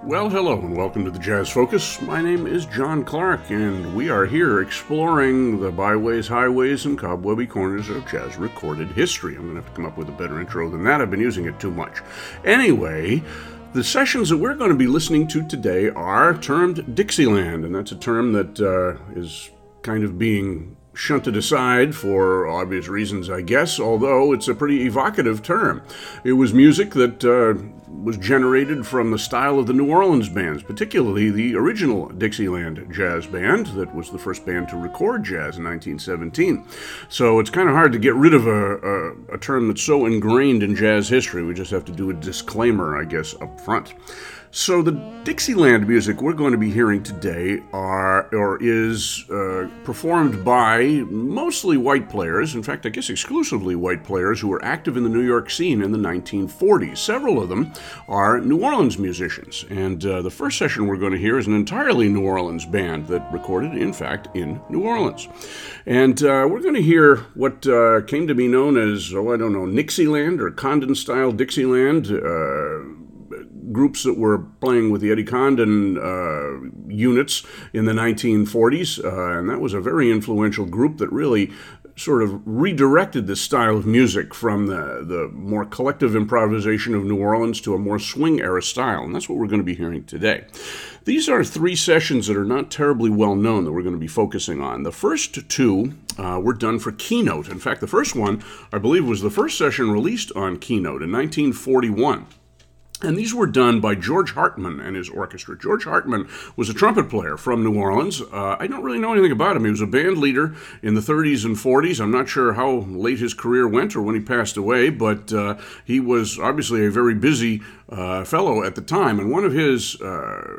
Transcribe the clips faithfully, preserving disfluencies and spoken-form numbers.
Well, hello and welcome to the Jazz Focus. My name is John Clark, and we are here exploring the byways, highways, and cobwebby corners of jazz recorded history. I'm going to have to come up with a better intro than that. I've been using it too much. Anyway, the sessions that we're going to be listening to today are termed Dixieland, and that's a term that uh, is kind of being shunted aside for obvious reasons, I guess, although it's a pretty evocative term. It was music that uh, was generated from the style of the New Orleans bands, particularly the original Dixieland Jazz Band that was the first band to record jazz in nineteen seventeen. So it's kind of hard to get rid of a, a, a term that's so ingrained in jazz history. We just have to do a disclaimer, I guess, up front. So the Dixieland music we're going to be hearing today are or is uh, performed by mostly white players, in fact, I guess exclusively white players who were active in the New York scene in the nineteen forties. Several of them are New Orleans musicians, and uh, the first session we're going to hear is an entirely New Orleans band that recorded, in fact, in New Orleans. And uh, we're going to hear what uh, came to be known as, oh, I don't know, Nixieland or Condon-style Dixieland, uh, groups that were playing with the Eddie Condon uh, units in the nineteen forties, uh, and that was a very influential group that really sort of redirected the style of music from the, the more collective improvisation of New Orleans to a more swing-era style, and that's what we're going to be hearing today. These are three sessions that are not terribly well known that we're going to be focusing on. The first two uh, were done for Keynote. In fact, the first one, I believe, was the first session released on Keynote in nineteen forty-one. And these were done by George Hartman and his orchestra. George Hartman was a trumpet player from New Orleans. Uh, I don't really know anything about him. He was a band leader in the thirties and forties. I'm not sure how late his career went or when he passed away, but uh, he was obviously a very busy uh, fellow at the time. And one of his uh,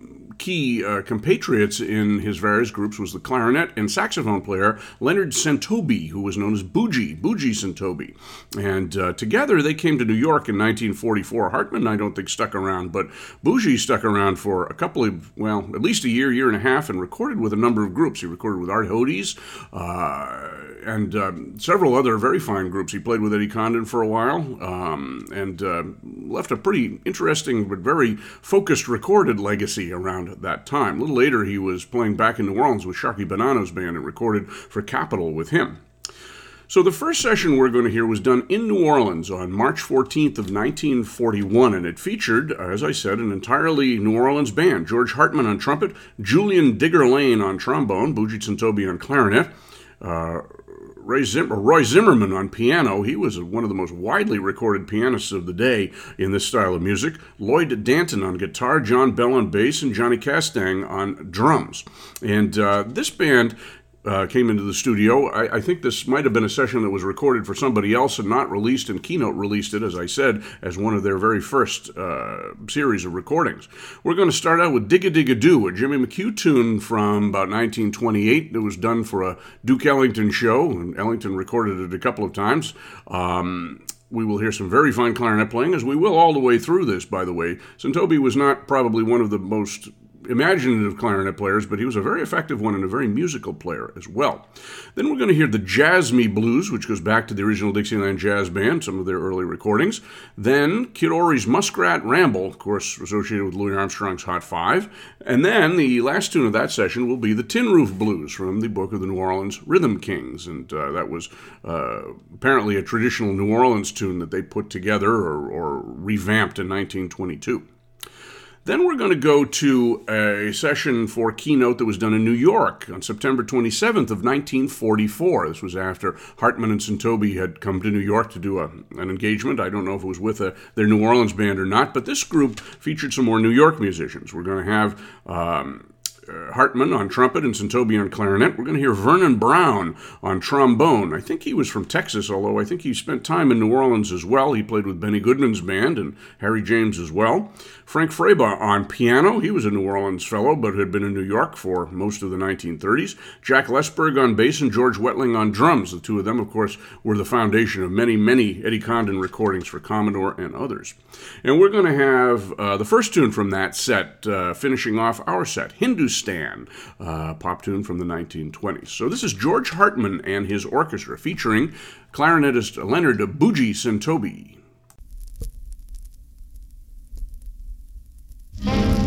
key uh, compatriots in his various groups was the clarinet and saxophone player Leonard Sentobi, who was known as Bougie, Bougie Sentobi. And uh, together they came to New York in nineteen forty-four. Hartman, I don't think, stuck around, but Bougie stuck around for a couple of, well, at least a year, year and a half, and recorded with a number of groups. He recorded with Art Hodes uh, and um, several other very fine groups. He played with Eddie Condon for a while um, and uh, left a pretty interesting but very focused recorded legacy around that time. A little later, he was playing back in New Orleans with Sharky Bonanno's band and recorded for Capitol with him. So the first session we're going to hear was done in New Orleans on March fourteenth of nineteen forty-one, and it featured, as I said, an entirely New Orleans band. George Hartman on trumpet, Julian Digger Lane on trombone, Bougie Sentobi on clarinet, uh, Ray Zim- Roy Zimmerman on piano. He was one of the most widely recorded pianists of the day in this style of music. Lloyd Danton on guitar, John Bell on bass, and Johnny Castang on drums. And uh, this band Uh, came into the studio. I, I think this might have been a session that was recorded for somebody else and not released, and Keynote released it, as I said, as one of their very first uh, series of recordings. We're going to start out with Dig-a-Dig-a-Doo, a Jimmy McHugh tune from about nineteen twenty-eight. It was done for a Duke Ellington show, and Ellington recorded it a couple of times. Um... We will hear some very fine clarinet playing, as we will all the way through this, by the way. Sentobi was not probably one of the most imaginative clarinet players, but he was a very effective one and a very musical player as well. Then we're going to hear the Jazz Me Blues, which goes back to the original Dixieland Jazz Band, some of their early recordings. Then Kid Ory's Muskrat Ramble, of course, associated with Louis Armstrong's Hot Five. And then the last tune of that session will be the Tin Roof Blues from the Book of the New Orleans Rhythm Kings. And uh, that was uh, apparently a traditional New Orleans tune that they put together or, or revamped in nineteen twenty-two. Then we're going to go to a session for Keynote that was done in New York on September twenty-seventh of nineteen forty-four. This was after Hartman and Sentobi had come to New York to do a, an engagement. I don't know if it was with a, their New Orleans band or not, but this group featured some more New York musicians. We're going to have Um, Uh, Hartman on trumpet and Sentobi on clarinet. We're going to hear Vernon Brown on trombone. I think he was from Texas, although I think he spent time in New Orleans as well. He played with Benny Goodman's band and Harry James as well. Frank Freba on piano. He was a New Orleans fellow, but had been in New York for most of the nineteen thirties. Jack Lesberg on bass and George Wetling on drums. The two of them, of course, were the foundation of many, many Eddie Condon recordings for Commodore and others. And we're going to have uh, the first tune from that set, uh, finishing off our set, Hindustan, uh, pop tune from the nineteen twenties. So this is George Hartman and his orchestra, featuring clarinetist Leonard Bougie Sentobi. Thank you.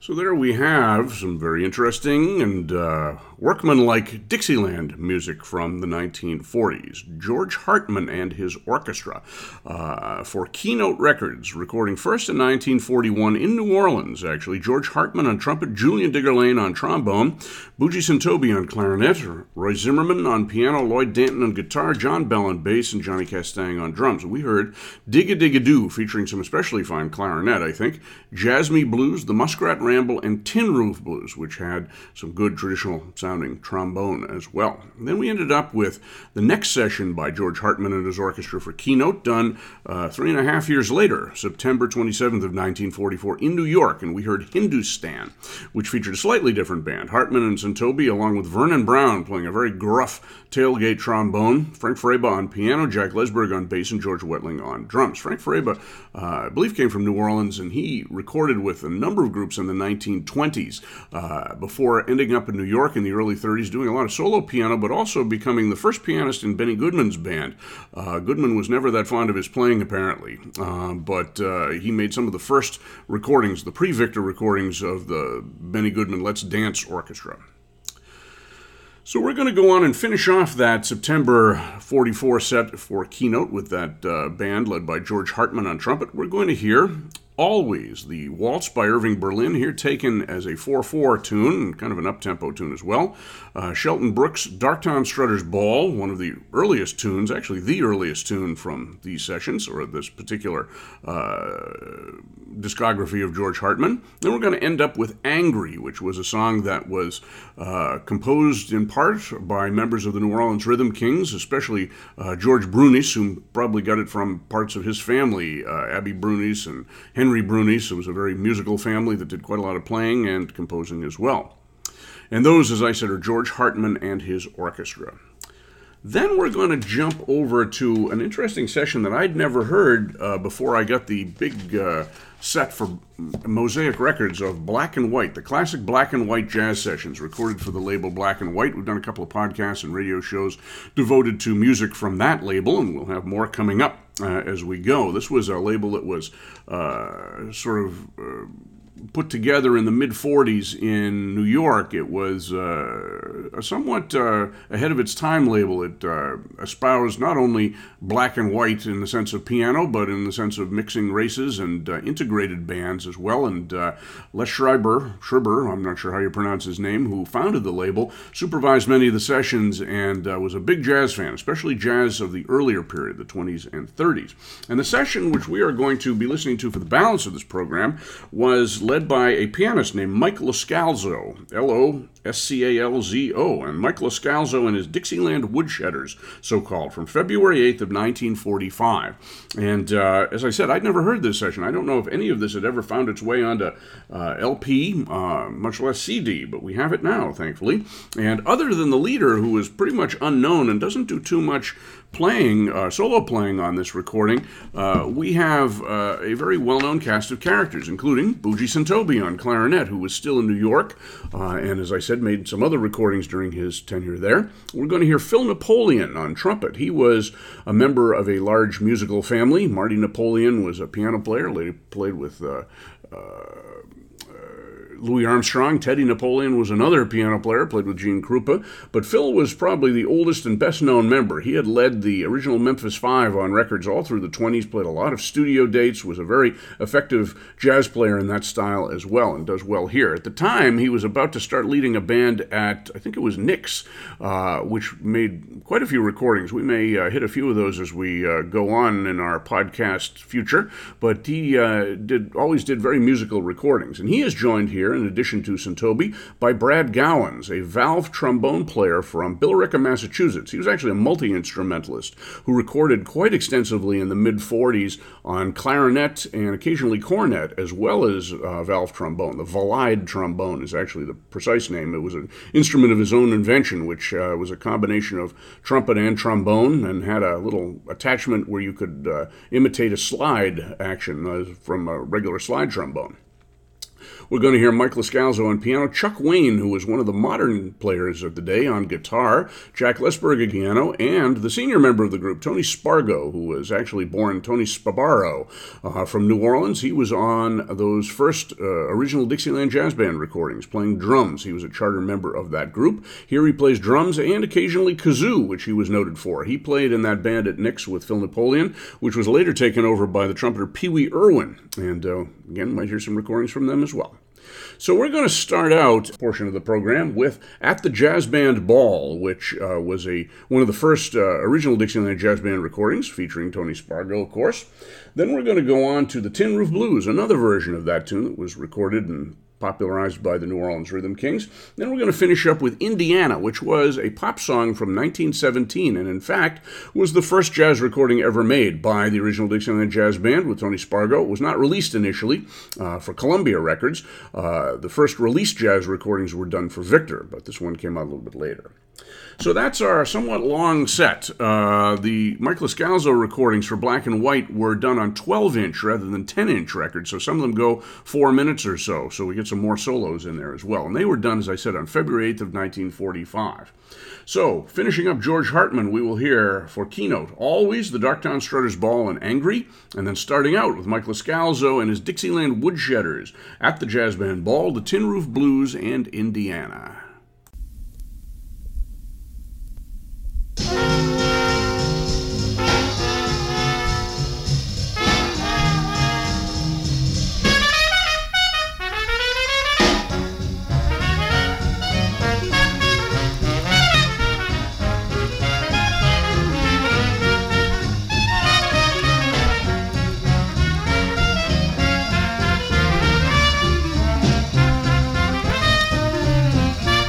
So there we have some very interesting and uh, workmanlike Dixieland music from the nineteen forties. George Hartman and his orchestra uh, for Keynote Records, recording first in nineteen forty-one in New Orleans, actually. George Hartman on trumpet, Julian Digger Lane on trombone, Boogie Santobi on clarinet, Roy Zimmerman on piano, Lloyd Danton on guitar, John Bell on bass, and Johnny Castang on drums. We heard Dig-a-Dig-a-Doo, featuring some especially fine clarinet, I think, Jazz Me Blues, the Muskrat Ramble, and Tin Roof Blues, which had some good traditional-sounding trombone as well. And then we ended up with the next session by George Hartman and his orchestra for Keynote, done uh, three and a half years later, September twenty-seventh of nineteen forty-four, in New York, and we heard Hindustan, which featured a slightly different band. Hartman and Santobi, along with Vernon Brown, playing a very gruff tailgate trombone, Frank Freba on piano, Jack Lesberg on bass, and George Wetling on drums. Frank Freba, uh, I believe, came from New Orleans, and he recorded with a number of groups in the nineteen twenties uh, before ending up in New York in the early thirties, doing a lot of solo piano, but also becoming the first pianist in Benny Goodman's band. Uh, Goodman was never that fond of his playing, apparently, uh, but uh, he made some of the first recordings, the pre-Victor recordings of the Benny Goodman Let's Dance Orchestra. So we're going to go on and finish off that September forty-four set for Keynote with that uh, band led by George Hartman on trumpet. We're going to hear Always, the waltz by Irving Berlin, here taken as a four four tune, kind of an up-tempo tune as well. Uh, Shelton Brooks' Dark Tom Strutter's Ball, one of the earliest tunes, actually the earliest tune from these sessions, or this particular uh, discography of George Hartman. Then we're going to end up with Angry, which was a song that was uh, composed in part by members of the New Orleans Rhythm Kings, especially uh, George Brunis, who probably got it from parts of his family, uh, Abby Brunis and Henry Brunis. It was a very musical family that did quite a lot of playing and composing as well. And those, as I said, are George Hartman and his orchestra. Then we're going to jump over to an interesting session that I'd never heard uh, before I got the big uh, set for Mosaic Records of Black and White, the classic Black and White jazz sessions recorded for the label Black and White. We've done a couple of podcasts and radio shows devoted to music from that label, and we'll have more coming up uh, as we go. This was a label that was uh, sort of Uh, put together in the mid-forties in New York. It was uh, a somewhat uh, ahead of its time label. It uh, espoused not only black and white in the sense of piano, but in the sense of mixing races and uh, integrated bands as well. And uh, Les Schreiber, Schreiber, I'm not sure how you pronounce his name, who founded the label, supervised many of the sessions and uh, was a big jazz fan, especially jazz of the earlier period, the twenties and thirties. And the session which we are going to be listening to for the balance of this program was led by a pianist named Mike Loscalzo, L O S C A L Z O, and Mike Loscalzo and his Dixieland Woodshedders, so-called, from February eighth of nineteen forty-five. And uh, as I said, I'd never heard this session. I don't know if any of this had ever found its way onto uh, L P, uh, much less C D, but we have it now, thankfully. And other than the leader, who is pretty much unknown and doesn't do too much playing, uh, solo playing on this recording, uh, we have uh, a very well-known cast of characters, including Boogie Santobi on clarinet, who was still in New York, uh, and as I said, made some other recordings during his tenure there. We're going to hear Phil Napoleon on trumpet. He was a member of a large musical family. Marty Napoleon was a piano player, later played with uh, uh, Louis Armstrong. Teddy Napoleon was another piano player, played with Gene Krupa. But Phil was probably the oldest and best-known member. He had led the original Memphis Five on records all through the twenties, played a lot of studio dates, was a very effective jazz player in that style as well, and does well here. At the time, he was about to start leading a band at, I think it was Nick's, uh, which made quite a few recordings. We may uh, hit a few of those as we uh, go on in our podcast future, but he uh, did always did very musical recordings. And he is joined here, in addition to Santobi, by Brad Gowans, a valve trombone player from Billerica, Massachusetts. He was actually a multi-instrumentalist who recorded quite extensively in the mid-forties on clarinet and occasionally cornet, as well as uh, valve trombone. The Valide trombone is actually the precise name. It was an instrument of his own invention, which uh, was a combination of trumpet and trombone, and had a little attachment where you could uh, imitate a slide action uh, from a regular slide trombone. We're going to hear Mike Loscalzo on piano, Chuck Wayne, who was one of the modern players of the day, on guitar, Jack Lesberg at piano, and the senior member of the group, Tony Spargo, who was actually born Tony Spabaro uh, from New Orleans. He was on those first uh, original Dixieland Jazz Band recordings, playing drums. He was a charter member of that group. Here he plays drums and occasionally kazoo, which he was noted for. He played in that band at Nick's with Phil Napoleon, which was later taken over by the trumpeter Pee Wee Irwin. And uh, again, might hear some recordings from them as well. So we're going to start out a portion of the program with At the Jazz Band Ball, which uh, was a one of the first uh, original Dixieland Jazz Band recordings, featuring Tony Spargo, of course. Then we're going to go on to the Tin Roof Blues, another version of that tune that was recorded and popularized by the New Orleans Rhythm Kings. Then we're going to finish up with Indiana, which was a pop song from nineteen seventeen, and in fact was the first jazz recording ever made by the original Dixieland Jazz Band with Tony Spargo. It was not released initially uh, for Columbia Records. Uh, the first released jazz recordings were done for Victor, but this one came out a little bit later. So that's our somewhat long set. Uh, the Mike Loscalzo recordings for Black and White were done on twelve-inch rather than ten-inch records, so some of them go four minutes or so, so we get some more solos in there as well. And they were done, as I said, on February eighth of nineteen forty-five. So, finishing up George Hartman, we will hear for keynote, always the Darktown Strutters Ball and Angry, and then starting out with Mike Loscalzo and his Dixieland Woodshedders, At the Jazz Band Ball, the Tin Roof Blues, and Indiana. Thank you.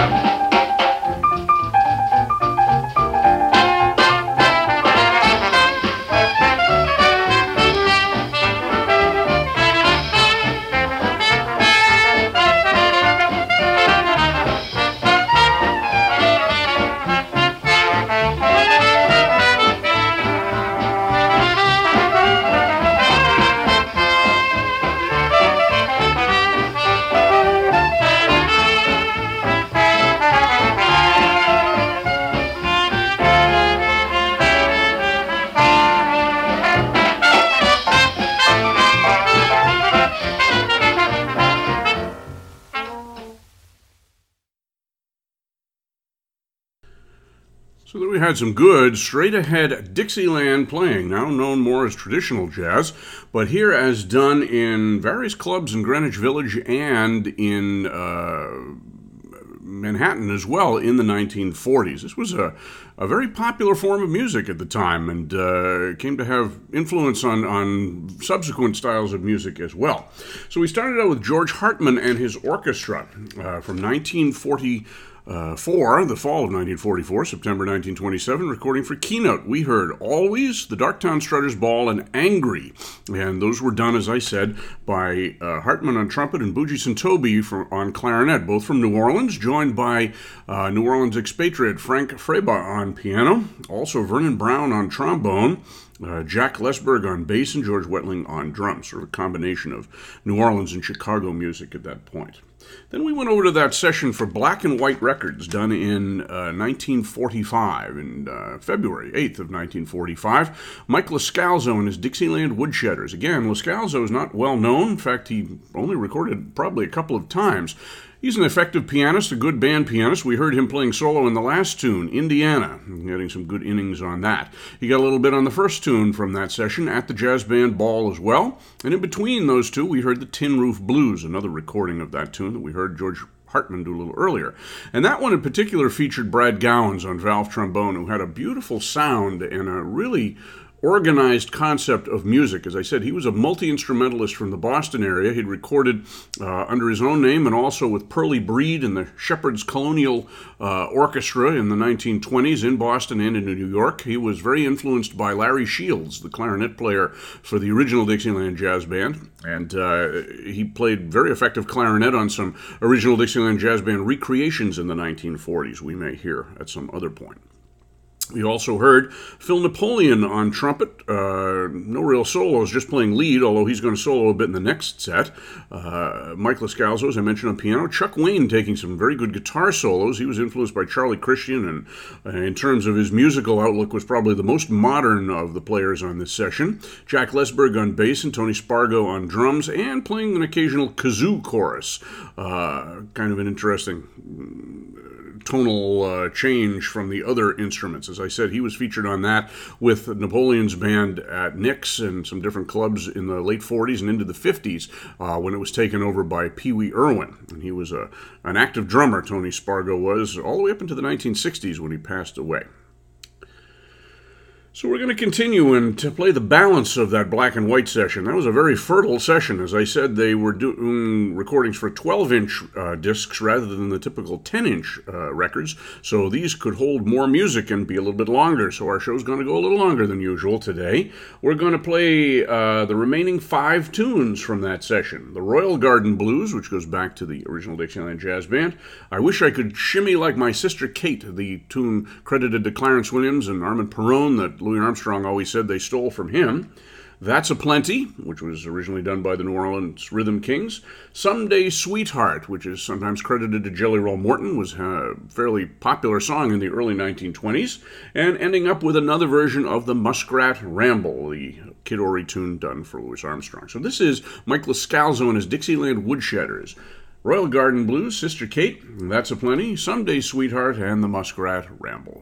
So then we had some good, straight-ahead Dixieland playing, now known more as traditional jazz, but here as done in various clubs in Greenwich Village and in uh, Manhattan as well in the nineteen forties. This was a, a very popular form of music at the time and uh, came to have influence on, on subsequent styles of music as well. So we started out with George Hartman and his orchestra uh, from nineteen forty. Uh, for the fall of nineteen forty-four, September nineteen twenty-seven, recording for Keynote. We heard Always, the Darktown Strutters Ball, and Angry. And those were done, as I said, by uh, Hartman on trumpet and Boogie Sintobi from, on clarinet, both from New Orleans, joined by uh, New Orleans expatriate Frank Freba on piano, also Vernon Brown on trombone, Uh, Jack Lesberg on bass, and George Wetling on drums, sort of a combination of New Orleans and Chicago music at that point. Then we went over to that session for Black and White Records done in uh, nineteen forty-five, in uh, February eighth of nineteen forty-five. Mike Loscalzo and his Dixieland Woodshedders. Again, Loscalzo is not well known. In fact, he only recorded probably a couple of times. He's an effective pianist, a good band pianist. We heard him playing solo in the last tune, Indiana, getting some good innings on that. He got a little bit on the first tune from that session at the Jazz Band Ball as well. And in between those two, we heard the Tin Roof Blues, another recording of that tune that we heard George Hartman do a little earlier. And that one in particular featured Brad Gowans on valve trombone, who had a beautiful sound and a really organized concept of music. As I said, he was a multi-instrumentalist from the Boston area. He'd recorded uh, under his own name and also with Pearlie Breed and the Shepherd's Colonial uh, Orchestra in the nineteen twenties in Boston and in New York. He was very influenced by Larry Shields, the clarinet player for the original Dixieland Jazz Band, and uh, he played very effective clarinet on some original Dixieland Jazz Band recreations in the nineteen forties, we may hear at some other point. We also heard Phil Napoleon on trumpet, uh, no real solos, just playing lead, although he's going to solo a bit in the next set. Uh, Mike Loscalzo, as I mentioned, on piano. Chuck Wayne taking some very good guitar solos. He was influenced by Charlie Christian, and uh, in terms of his musical outlook, was probably the most modern of the players on this session. Jack Lesberg on bass and Tony Spargo on drums, and playing an occasional kazoo chorus. Uh, kind of an interesting tonal uh, change from the other instruments. As I said, he was featured on that with Napoleon's band at Nick's and some different clubs in the late forties and into the fifties uh, when it was taken over by Pee Wee Irwin. And he was a, an active drummer, Tony Spargo was, all the way up into the nineteen sixties when he passed away. So we're going to continue and to play the balance of that black and white session. That was a very fertile session. As I said, they were doing recordings for twelve-inch uh, discs rather than the typical ten-inch uh, records. So these could hold more music and be a little bit longer. So our show's going to go a little longer than usual today. We're going to play uh, the remaining five tunes from that session. The Royal Garden Blues, which goes back to the original Dixieland Jazz Band. I Wish I Could Shimmy Like My Sister Kate, the tune credited to Clarence Williams and Armand Perron that Louis Armstrong always said they stole from him. That's a Plenty, which was originally done by the New Orleans Rhythm Kings. Someday Sweetheart, which is sometimes credited to Jelly Roll Morton, was a fairly popular song in the early nineteen twenties. And ending up with another version of the Muskrat Ramble, the Kid Ory tune done for Louis Armstrong. So this is Mike Loscalzo and his Dixieland Woodshedders. Royal Garden Blues, Sister Kate, That's a Plenty, Someday Sweetheart, and the Muskrat Ramble.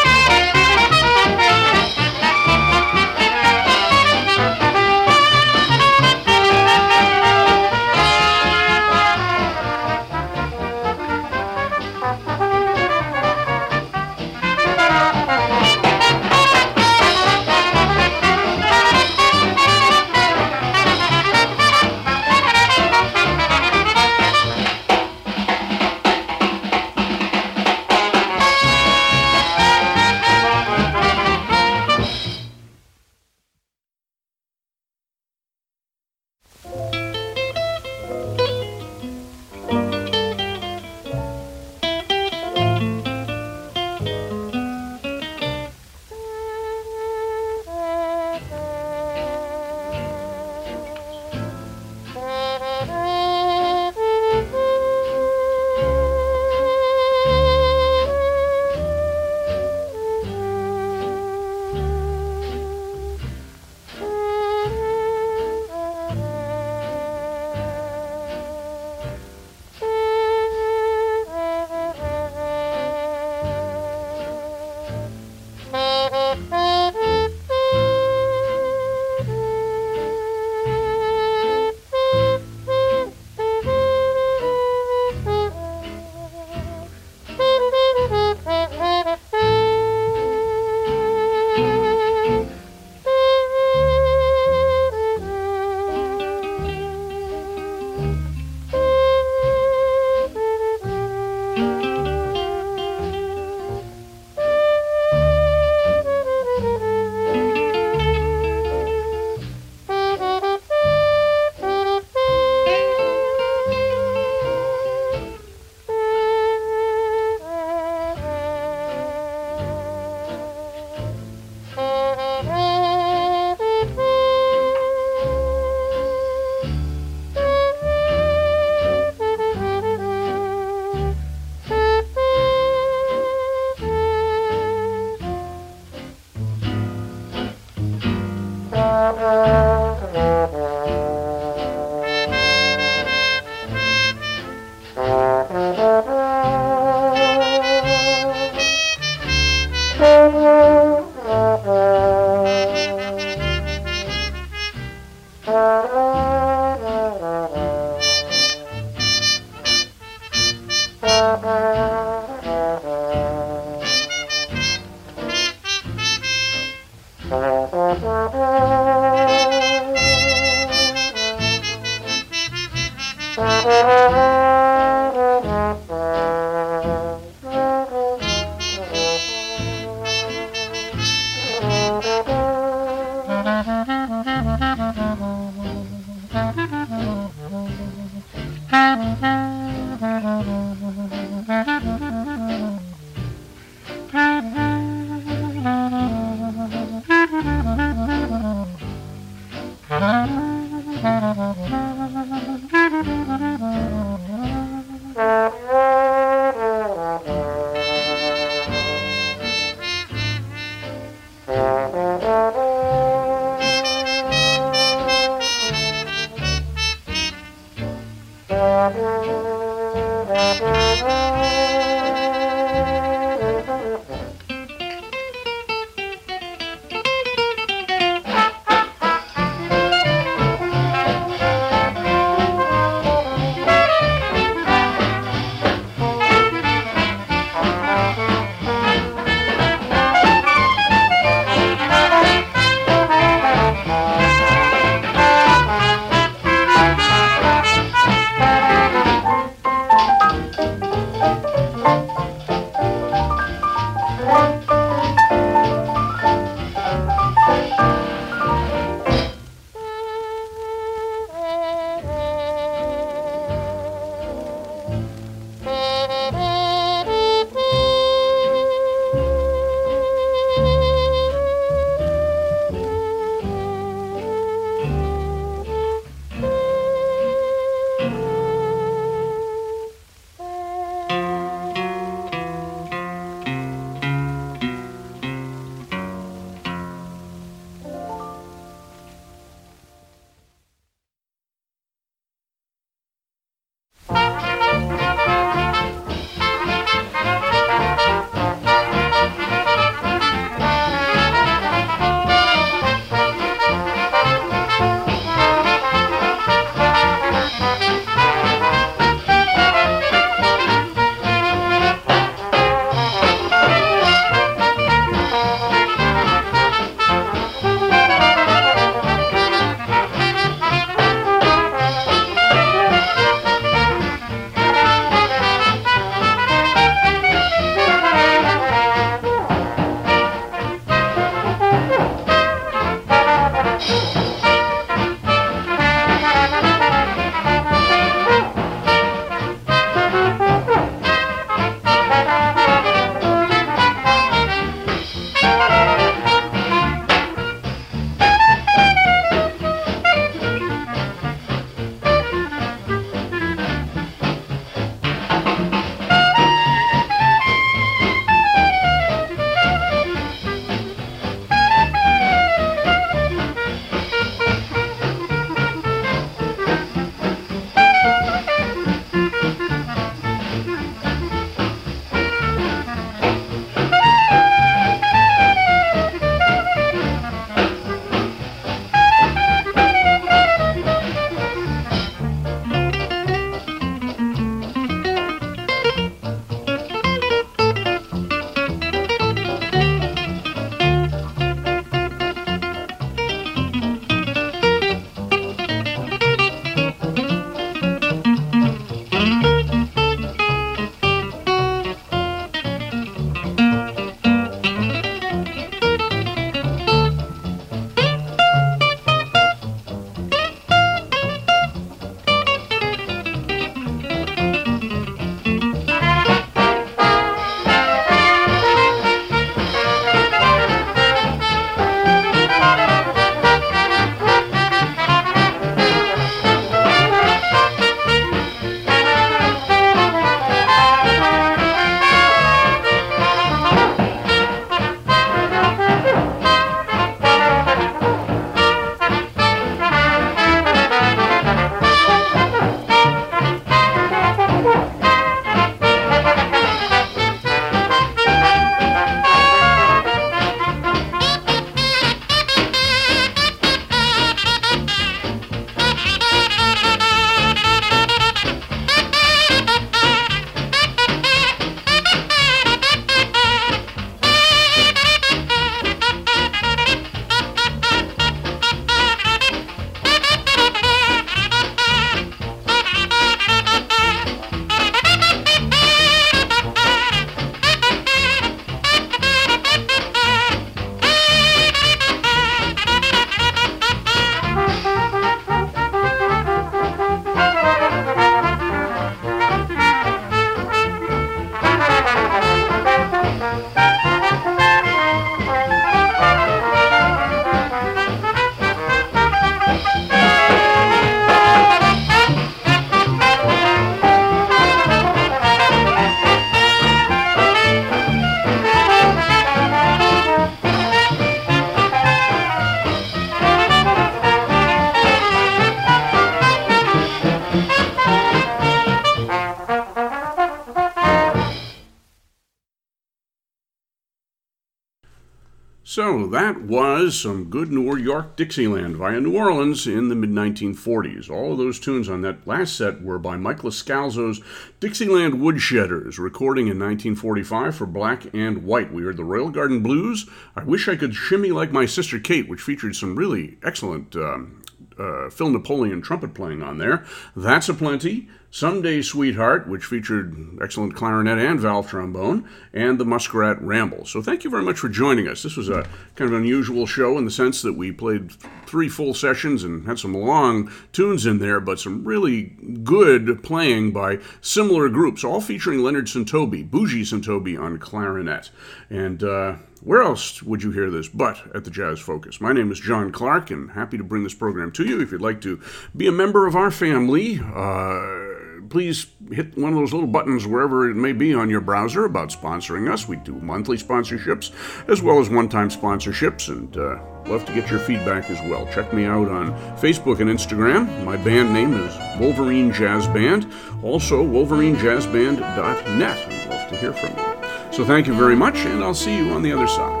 So that was some good New York Dixieland via New Orleans in the mid nineteen forties. All of those tunes on that last set were by Mike Loscalzo's Dixieland Woodshedders, recording in nineteen forty-five for Black and White. We heard the Royal Garden Blues, I Wish I Could Shimmy Like My Sister Kate, which featured some really excellent um, uh, Phil Napoleon trumpet playing on there. That's a Plenty. Someday Sweetheart, which featured excellent clarinet and valve trombone, and the Muskrat Ramble. So thank you very much for joining us. This was a kind of unusual show in the sense that we played three full sessions and had some long tunes in there, but some really good playing by similar groups, all featuring Leonard Santobi, Bougie Santobi on clarinet. And uh, where else would you hear this but at the Jazz Focus? My name is John Clark, and happy to bring this program to you. If you'd like to be a member of our family, uh, please hit one of those little buttons wherever it may be on your browser about sponsoring us. We do monthly sponsorships as well as one-time sponsorships, and uh, love to get your feedback as well. Check me out on Facebook and Instagram. My band name is Wolverine Jazz Band. Also, wolverine jazz band dot net. I'd love to hear from you. So thank you very much, and I'll see you on the other side.